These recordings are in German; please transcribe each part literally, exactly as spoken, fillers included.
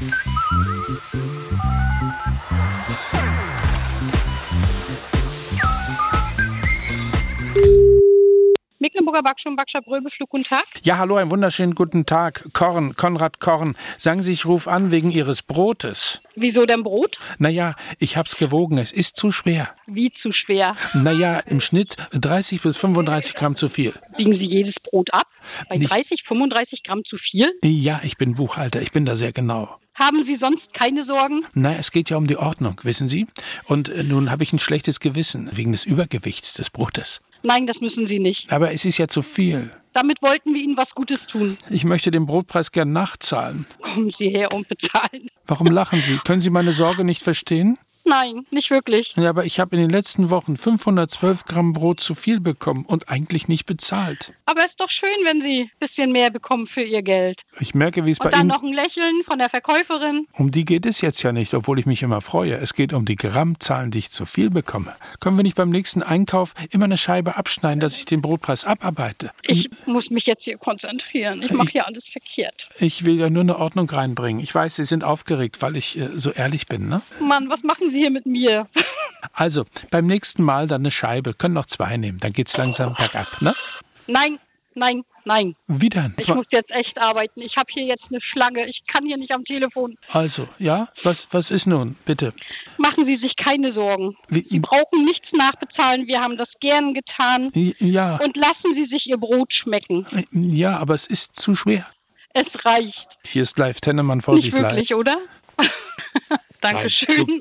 Mecklenburger Backstube, Backshop Röbeflug, guten Tag. Ja, hallo, einen wunderschönen guten Tag. Korn, Konrad Korn. Sagen Sie, ich rufe an wegen Ihres Brotes. Wieso denn Brot? Naja, ich hab's gewogen, es ist zu schwer. Wie zu schwer? Naja, im Schnitt dreißig bis fünfunddreißig Gramm zu viel. Wiegen Sie jedes Brot ab? Bei Nicht- dreißig, fünfunddreißig Gramm zu viel? Ja, ich bin Buchhalter, ich bin da sehr genau. Haben Sie sonst keine Sorgen? Na, es geht ja um die Ordnung, wissen Sie? Und äh, nun habe ich ein schlechtes Gewissen wegen des Übergewichts des Brotes. Nein, das müssen Sie nicht. Aber es ist ja zu viel. Damit wollten wir Ihnen was Gutes tun. Ich möchte den Brotpreis gern nachzahlen. Kommen Sie her und bezahlen. Warum lachen Sie? Können Sie meine Sorge nicht verstehen? Nein, nicht wirklich. Ja, aber ich habe in den letzten Wochen fünfhundertzwölf Gramm Brot zu viel bekommen und eigentlich nicht bezahlt. Aber es ist doch schön, wenn Sie ein bisschen mehr bekommen für Ihr Geld. Ich merke, wie es bei Und dann Ihnen... noch ein Lächeln von der Verkäuferin. Um die geht es jetzt ja nicht, obwohl ich mich immer freue. Es geht um die Grammzahlen, die ich zu viel bekomme. Können wir nicht beim nächsten Einkauf immer eine Scheibe abschneiden, dass ich den Brotpreis abarbeite? Ich muss mich jetzt hier konzentrieren. Ich mache hier alles verkehrt. Ich will ja nur eine Ordnung reinbringen. Ich weiß, Sie sind aufgeregt, weil ich äh, so ehrlich bin, ne? Mann, was machen Sie hier mit mir? Also, beim nächsten Mal dann eine Scheibe. Können noch zwei nehmen, dann geht's langsam bergab, ne? Nein, nein, nein. Wie denn? Ich muss jetzt echt arbeiten. Ich habe hier jetzt eine Schlange. Ich kann hier nicht am Telefon. Also, ja? Was, was ist nun? Bitte. Machen Sie sich keine Sorgen. Wie- Sie brauchen nichts nachbezahlen. Wir haben das gern getan. Ja, Und lassen Sie sich Ihr Brot schmecken. ja, aber es ist zu schwer. Es reicht. Hier ist live Tennemann, Nicht Vorsicht live. wirklich, oder? Dankeschön.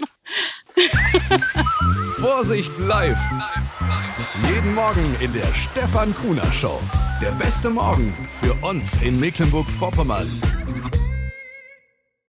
Vorsicht live. Jeden Morgen in der Stefan Kuhner Show. Der beste Morgen für uns in Mecklenburg-Vorpommern.